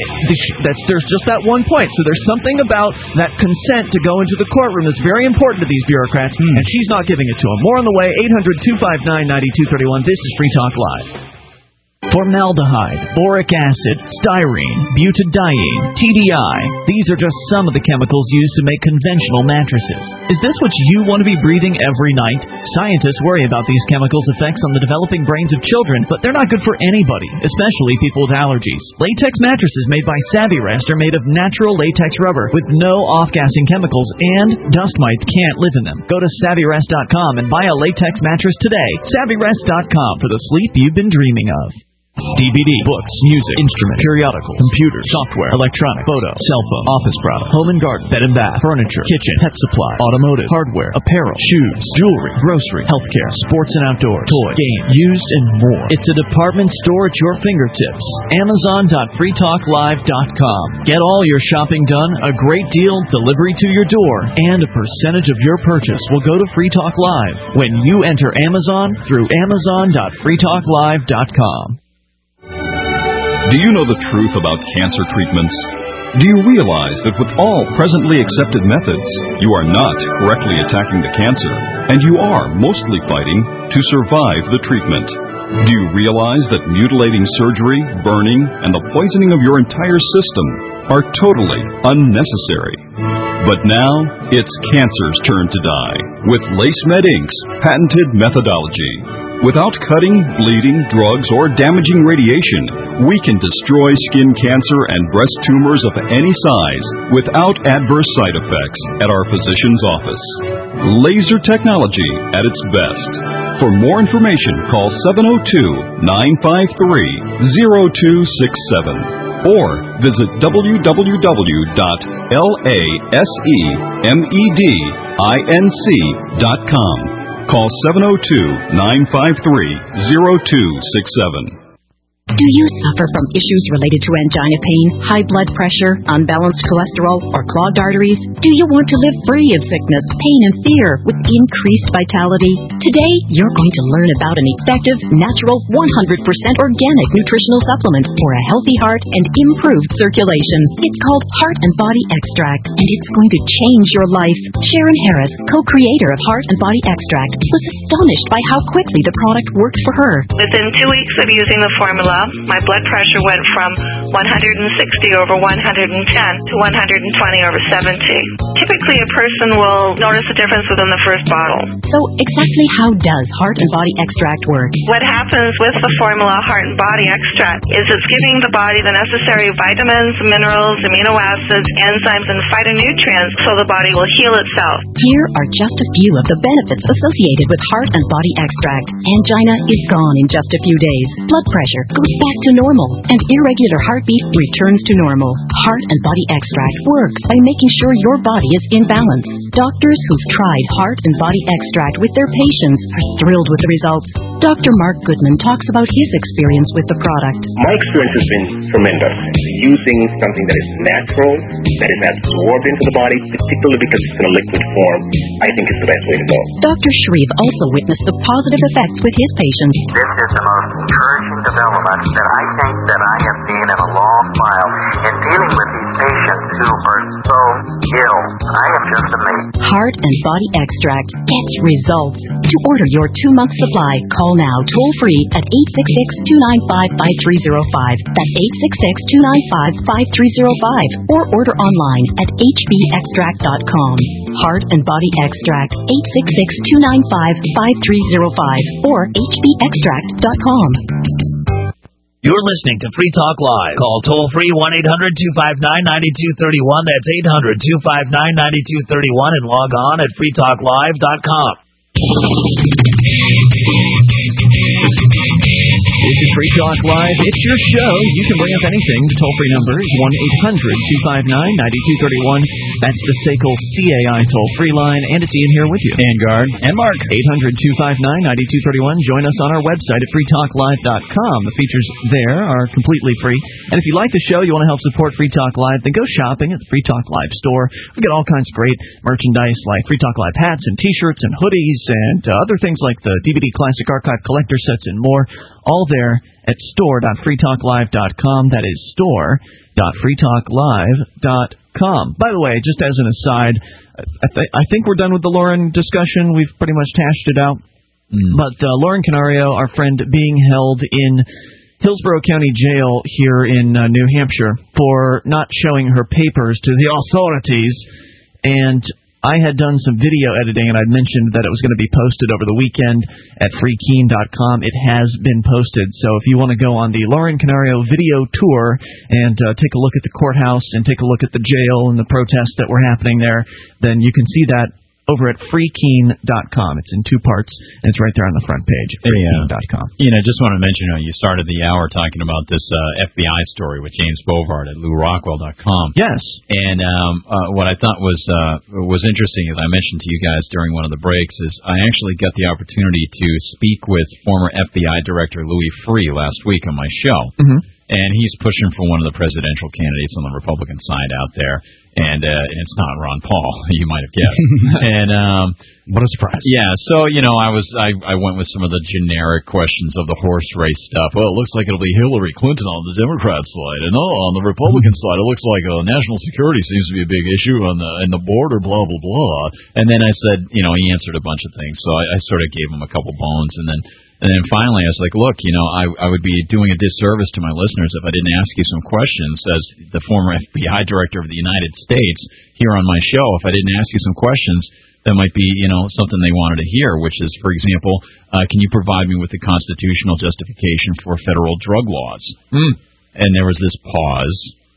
There's just that one point. So there's something about that consent to go into the courtroom that's very important to these bureaucrats, and she's not giving it to them. More on the way. 800-259-9231. This is Free Talk Live. Formaldehyde, boric acid, styrene, butadiene, TDI. These are just some of the chemicals used to make conventional mattresses. Is this what you want to be breathing every night? Scientists worry about these chemicals' effects on the developing brains of children, but they're not good for anybody, especially people with allergies. Latex mattresses made by Savvyrest are made of natural latex rubber with no off-gassing chemicals, and dust mites can't live in them. Go to Savvyrest.com and buy a latex mattress today. Savvyrest.com for the sleep you've been dreaming of. DVD, books, music, instruments, periodicals, computers, software, electronic, photo, cell phone, office product, home and garden, bed and bath, furniture, kitchen, pet supply, automotive, hardware, apparel, shoes, jewelry, grocery, healthcare, sports and outdoors, toys, games, used, and more. It's a department store at your fingertips. Amazon.freetalklive.com. Get all your shopping done, a great deal, delivery to your door, and a percentage of your purchase will go to Free Talk Live when you enter Amazon through Amazon.freetalklive.com. Do you know the truth about cancer treatments? Do you realize that with all presently accepted methods, you are not correctly attacking the cancer, and you are mostly fighting to survive the treatment? Do you realize that mutilating surgery, burning, and the poisoning of your entire system are totally unnecessary? But now, it's cancer's turn to die with LaceMed Inc.'s patented methodology. Without cutting, bleeding, drugs, or damaging radiation, we can destroy skin cancer and breast tumors of any size without adverse side effects at our physician's office. Laser technology at its best. For more information, call 702-953-0267 or visit www.lasemedinc.com. Call 702-953-0267. Do you suffer from issues related to angina pain, high blood pressure, unbalanced cholesterol, or clogged arteries? Do you want to live free of sickness, pain, and fear with increased vitality? Today, you're going to learn about an effective, natural, 100% organic nutritional supplement for a healthy heart and improved circulation. It's called Heart and Body Extract, and it's going to change your life. Sharon Harris, co-creator of Heart and Body Extract, was astonished by how quickly the product worked for her. Within 2 weeks of using the formula, my blood pressure went from 160/110 to 120/70. Typically, a person will notice a difference within the first bottle. So, exactly how does Heart and Body Extract work? What happens with the formula Heart and Body Extract is it's giving the body the necessary vitamins, minerals, amino acids, enzymes, and phytonutrients so the body will heal itself. Here are just a few of the benefits associated with Heart and Body Extract. Angina is gone in just a few days. Blood pressure goes back to normal, and irregular heartbeat returns to normal. Heart and Body Extract works by making sure your body is in balance. Doctors who've tried Heart and Body Extract with their patients are thrilled with the results. Dr. Mark Goodman talks about his experience with the product. My experience has been tremendous. Using something that is natural, that is absorbed into the body, particularly because it's in a liquid form, I think is the best way to go. Dr. Shreve also witnessed the positive effects with his patients. This is the most encouraging development that I think that I have seen in a long while in dealing with these patients who are so ill. I am just amazed. Heart and Body Extract gets results. To order your 2-month supply, call now toll-free at 866-295-5305. That's 866-295-5305. Or order online at hbextract.com. Heart and Body Extract, 866-295-5305 or hbextract.com. You're listening to Free Talk Live. Call toll-free 1-800-259-9231. That's 800-259-9231 and log on at freetalklive.com. This is Free Talk Live. It's your show. You can bring up anything. The toll-free number is 1-800-259-9231. That's the SACL CAI toll-free line, and it's Ian here with you. And Guard. And Mark. 800-259-9231. Join us on our website at freetalklive.com. The features there are completely free. And if you like the show, you want to help support Free Talk Live, then go shopping at the Free Talk Live store. We got all kinds of great merchandise like Free Talk Live hats and T-shirts and hoodies and other things like the DVD Classic Archive collector sets and more. All there at store.freetalklive.com. That is store.freetalklive.com. By the way, just as an aside, I think we're done with the Lauren discussion. We've pretty much hashed it out. But Lauren Canario, our friend, being held in Hillsborough County Jail here in New Hampshire for not showing her papers to the authorities. And I had done some video editing, and I'd mentioned that it was going to be posted over the weekend at freekeen.com. It has been posted, so if you want to go on the Lauren Canario video tour and take a look at the courthouse and take a look at the jail and the protests that were happening there, then you can see that over at freekeen.com. It's in 2 parts, and it's right there on the front page, freekeen.com. Just want to mention, you started the hour talking about this FBI story with James Bovard at LouRockwell.com. Yes. And what I thought was interesting, as I mentioned to you guys during one of the breaks, is I actually got the opportunity to speak with former FBI Director Louis Freeh last week on my show. Mm-hmm. And he's pushing for one of the presidential candidates on the Republican side out there. And it's not Ron Paul, you might have guessed. And what a surprise. Yeah, so, I went with some of the generic questions of the horse race stuff. Well, it looks like it'll be Hillary Clinton on the Democrat side. And on the Republican side, it looks like national security seems to be a big issue in the border, blah, blah, blah. And then I said, he answered a bunch of things. So I sort of gave him a couple bones. And then finally, I was like, look, I would be doing a disservice to my listeners if I didn't ask you some questions as the former FBI Director of the United States here on my show. If I didn't ask you some questions, that might be, something they wanted to hear, which is, for example, can you provide me with the constitutional justification for federal drug laws? And there was this pause.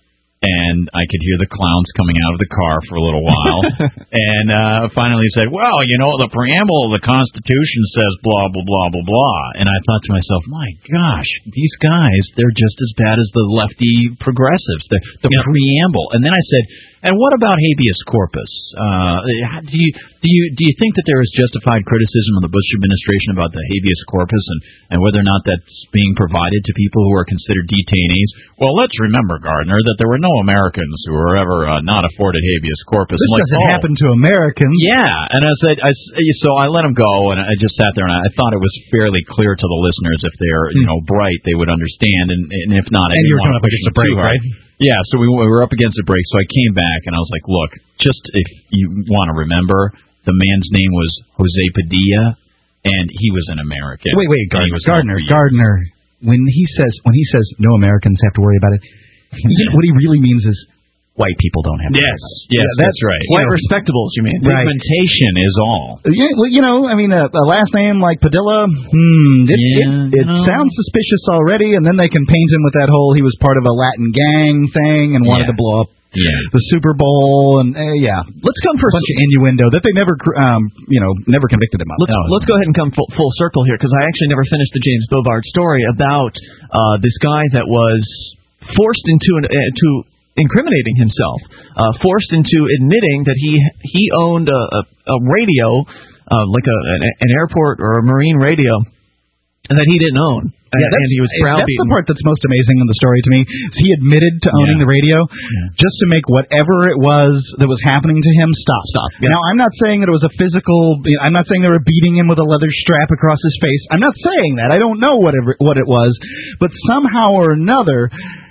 And I could hear the clowns coming out of the car for a little while. And finally said, well, the preamble of the Constitution says blah, blah, blah, blah, blah. And I thought to myself, my gosh, these guys, they're just as bad as the lefty progressives, the preamble. And then I said, and what about habeas corpus? Do you think that there is justified criticism of the Bush administration about the habeas corpus and whether or not that's being provided to people who are considered detainees? Well, let's remember, Gardner, that there were no Americans who were ever not afforded habeas corpus. This doesn't happen to Americans. Yeah, and I said, so I let him go, and I just sat there, and I thought it was fairly clear to the listeners if they're bright, they would understand, and if not, I didn't want to push them too hard. Yeah, so we were up against the break, so I came back, and I was like, look, just if you want to remember, the man's name was Jose Padilla, and he was an American. Wait, Gardner. When he says no Americans have to worry about it, what he really means is white people don't have to worry about it. Yes, that's right. White respectables, you mean. Pigmentation is all. Yeah, well, a last name like Padilla, it sounds suspicious already, and then they can paint him with that whole he was part of a Latin gang thing and wanted to blow up the Super Bowl, and let's come for a bunch of innuendo that they never convicted him of. Let's go ahead and come full circle here, because I actually never finished the James Bovard story about this guy that was forced into incriminating himself, forced into admitting that he owned a radio, like an airport or a marine radio, and that he didn't own. And he was browbeaten. That's the part that's most amazing in the story to me. Is he admitted to owning the radio just to make whatever it was that was happening to him stop. Now, I'm not saying that it was a physical. I'm not saying they were beating him with a leather strap across his face. I'm not saying that. I don't know what it was, but somehow or another,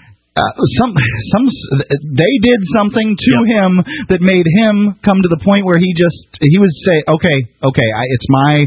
they did something to him that made him come to the point where he would say, okay, it's my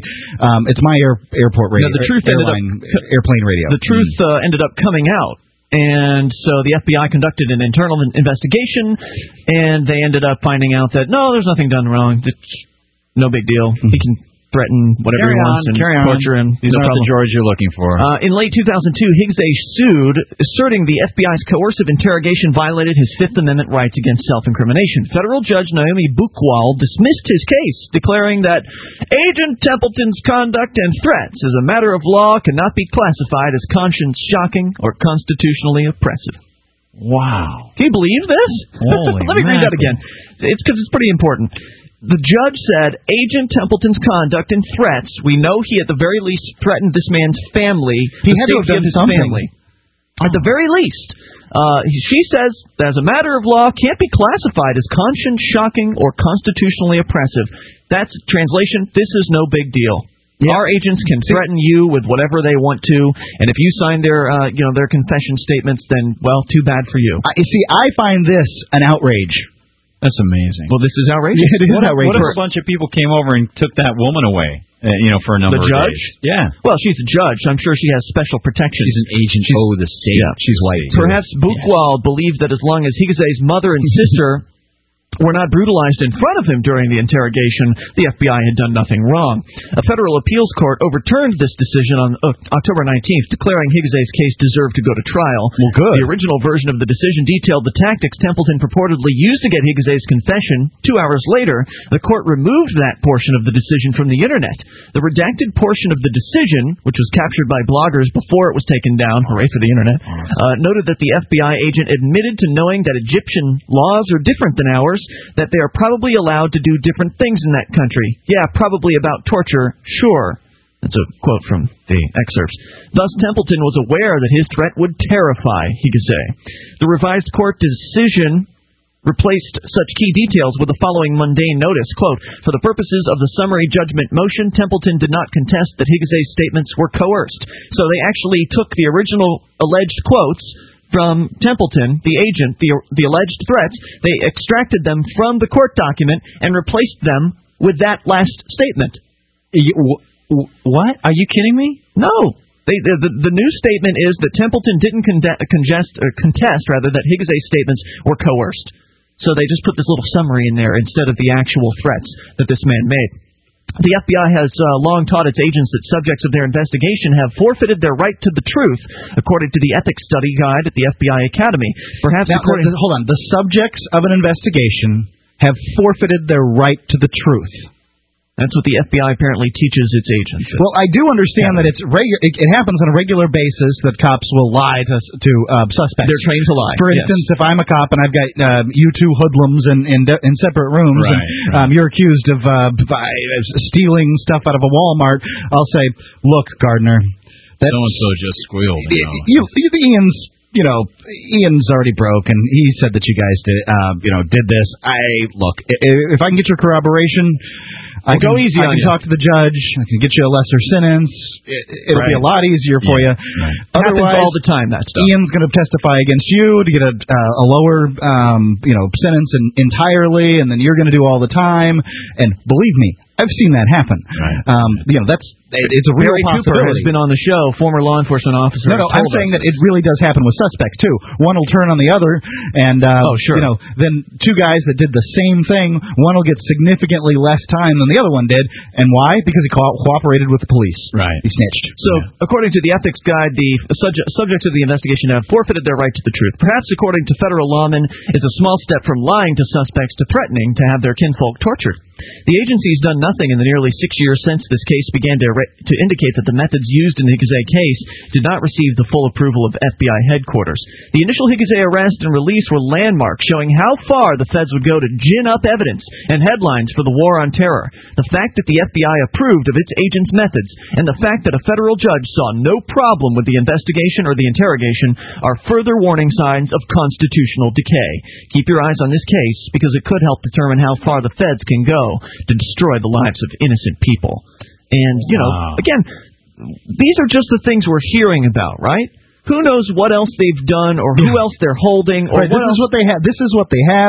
airport radio. Now, the truth airplane radio. The truth ended up coming out, and so the FBI conducted an internal investigation, and they ended up finding out that no, there's nothing done wrong. It's no big deal. He can threaten whatever he wants and torture him. He's not the George you're looking for. In late 2002, Higsay sued, asserting the FBI's coercive interrogation violated his Fifth Amendment rights against self-incrimination. Federal Judge Naomi Buchwald dismissed his case, declaring that Agent Templeton's conduct and threats as a matter of law cannot be classified as conscience-shocking or constitutionally oppressive. Wow. Can you believe this? Holy Let me read that again. It's because it's pretty important. The judge said, Agent Templeton's conduct and threats, we know he at the very least threatened this man's family. He had to have done something. Family. At the very least. She says, as a matter of law, can't be classified as conscience-shocking or constitutionally oppressive. That's translation, this is no big deal. Yeah. Our agents can threaten you with whatever they want to, and if you sign their confession statements, then, well, too bad for you. I find this an outrage. That's amazing. Well, this is outrageous. Yeah, it is outrageous. What if a bunch of people came over and took that woman away, for a number of days? The judge? Yeah. Well, she's a judge. I'm sure she has special protection. She's an agent of the state. Yeah. She's white. Perhaps Buchwald believed that as long as Higsay's mother and sister were not brutalized in front of him during the interrogation, the FBI had done nothing wrong. A federal appeals court overturned this decision on October 19th, declaring Higsay's case deserved to go to trial. Well, good. The original version of the decision detailed the tactics Templeton purportedly used to get Higsay's confession. 2 hours later, the court removed that portion of the decision from the Internet. The redacted portion of the decision, which was captured by bloggers before it was taken down, hooray for the Internet, noted that the FBI agent admitted to knowing that Egyptian laws are different than ours, that they are probably allowed to do different things in that country. Yeah, probably about torture, sure. That's a quote from the excerpts. Thus, Templeton was aware that his threat would terrify Higsay. The revised court decision replaced such key details with the following mundane notice, quote, for the purposes of the summary judgment motion, Templeton did not contest that Higsay's statements were coerced. So they actually took the original alleged quotes from Templeton, the agent, the alleged threats, they extracted them from the court document and replaced them with that last statement. What? Are you kidding me? No. The new statement is that Templeton didn't contest that Higsay's statements were coerced. So they just put this little summary in there instead of the actual threats that this man made. The FBI has long taught its agents that subjects of their investigation have forfeited their right to the truth, according to the ethics study guide at the FBI Academy. Perhaps now, hold on. The subjects of an investigation have forfeited their right to the truth. That's what the FBI apparently teaches its agents. Well, I do understand that it happens on a regular basis that cops will lie to suspects. They're trained to lie. For instance, if I'm a cop and I've got you two hoodlums in separate rooms, and you're accused of stealing stuff out of a Walmart, I'll say, "Look, Gardner, that so-and-so just squealed." Ian's already broke, and he said that you guys did this. Look, if I can get your corroboration, I can talk to the judge. I can get you a lesser sentence. It'll be a lot easier for you. Otherwise, happens all the time. That stuff. Ian's going to testify against you to get a lower, sentence entirely, and then you're going to do all the time. And believe me, I've seen that happen. It's a real Barry possibility. Cooper has been on the show, former law enforcement officer. No, I'm saying that it really does happen with suspects too. One will turn on the other, and then two guys that did the same thing, one will get significantly less time than the other one did. And why? Because he cooperated with the police. Right. He snitched. So, according to the ethics guide, the subjects of the investigation have forfeited their right to the truth. Perhaps, according to federal lawmen, it's a small step from lying to suspects to threatening to have their kinfolk tortured. The agency's done nothing in the nearly 6 years since this case began to indicate that the methods used in the Higazay case did not receive the full approval of FBI headquarters. The initial Higazay arrest and release were landmarks, showing how far the feds would go to gin up evidence and headlines for the war on terror. The fact that the FBI approved of its agents' methods and the fact that a federal judge saw no problem with the investigation or the interrogation are further warning signs of constitutional decay. Keep your eyes on this case because it could help determine how far the feds can go to destroy the lives of innocent people. And, again, these are just the things we're hearing about, right? Who knows what else they've done or who else they're holding or this is what they have. This is what they have.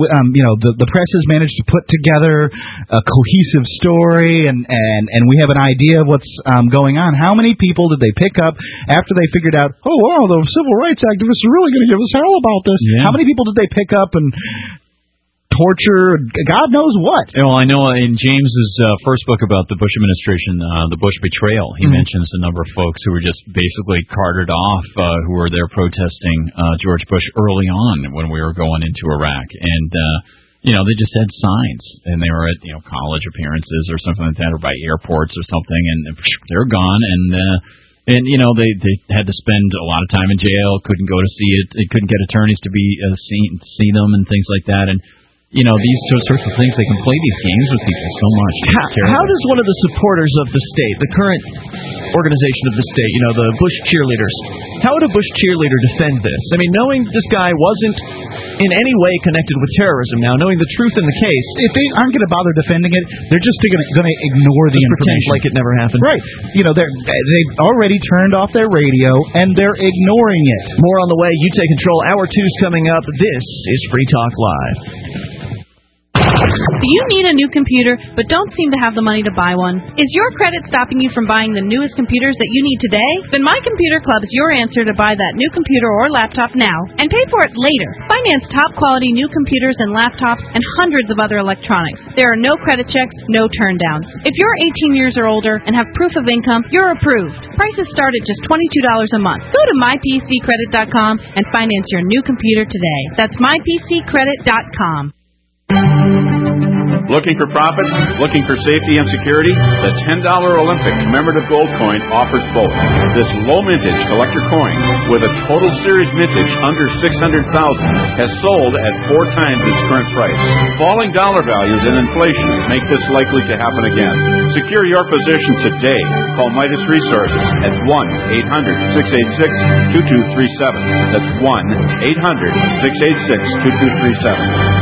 The press has managed to put together a cohesive story, and we have an idea of what's going on. How many people did they pick up after they figured out, oh, wow, the civil rights activists are really going to give us hell about this? Yeah. How many people did they pick up and torture, God knows what? Well, I know in James's first book about the Bush administration, the Bush betrayal, he mentions a number of folks who were just basically carted off, who were there protesting George Bush early on when we were going into Iraq. And, they just had signs, and they were at, college appearances or something like that, or by airports or something, and they're gone. And they had to spend a lot of time in jail, couldn't go to see it, they couldn't get attorneys to see them and things like that. And these sorts of things, they can play these games with people so much. How does one of the supporters of the state, the current organization of the state, the Bush cheerleaders, how would a Bush cheerleader defend this? I mean, knowing this guy wasn't in any way connected with terrorism now, knowing the truth in the case. If they aren't going to bother defending it, they're just going to ignore the information. Pretend like it never happened. Right. They've already turned off their radio, and they're ignoring it. More on the way. You take control. Hour 2's coming up. This is Free Talk Live. Do you need a new computer but don't seem to have the money to buy one? Is your credit stopping you from buying the newest computers that you need today? Then My Computer Club is your answer to buy that new computer or laptop now and pay for it later. Finance top-quality new computers and laptops and hundreds of other electronics. There are no credit checks, no turndowns. If you're 18 years or older and have proof of income, you're approved. Prices start at just $22 a month. Go to mypccredit.com and finance your new computer today. That's mypccredit.com. Looking for profit? Looking for safety and security? The $10 Olympic commemorative gold coin offers both. This low mintage collector coin with a total series mintage under $600,000 has sold at 4 times its current price. Falling dollar values and inflation make this likely to happen again. Secure your position today. Call Midas Resources at 1-800-686-2237. That's 1-800-686-2237.